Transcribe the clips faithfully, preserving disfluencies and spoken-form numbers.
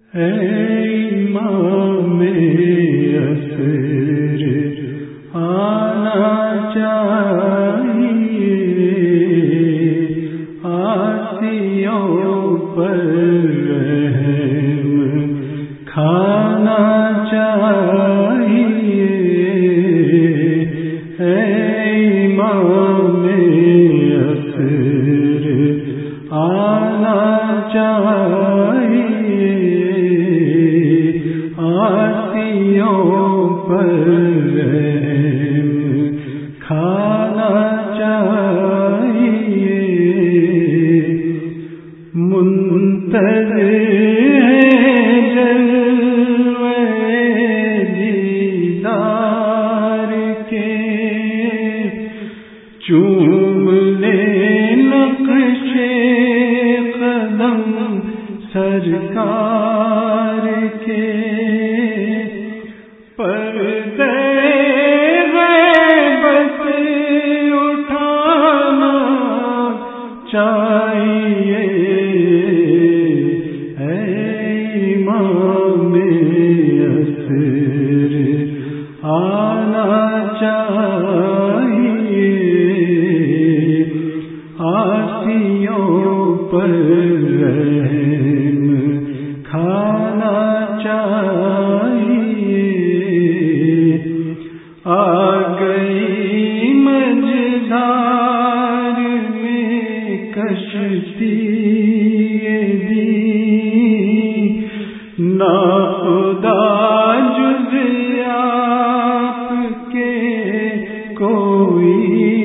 اے امام عصر آنا چاہیے، آسیوں پر رحم کھانا چاہیے، اے امام عصر آنا چاہیے، آسیوں پر رحم کھانا چاہیے، منتظر جلوے دیدار کے، چوم لے نقش قدم سرکار کے، پردے غیبت اٹھانا چاہیے، اے امام عصر آنا چاہیے، آسیوں پر رحم کھانا چاہیے، آ گئی مجھدار میں کشتی دی، نا خدا جز آپ کے کوئی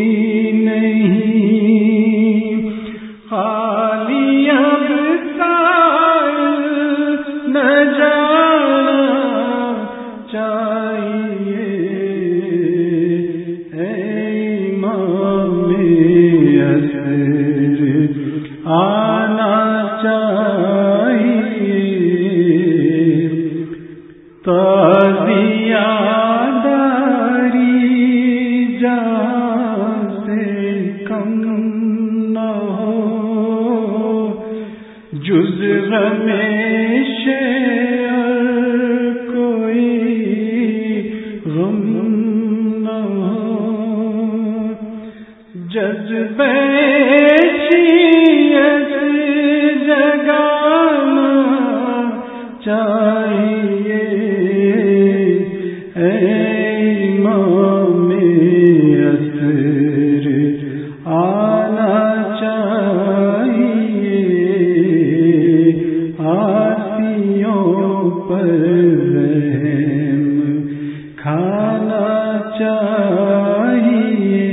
نہیں، خالی اب سائل نہ جانا چاہیے، اے امام عصر آنا چاہیے، تازیہ داری جان سے کم نہ ہو، جز غم شعر کوئی غم نہ ہو، جذبہ شیعت جگانا چاہیے، اے امام عصر آنا چاہیے، آسیوں پر رحم کھانا چاہیے۔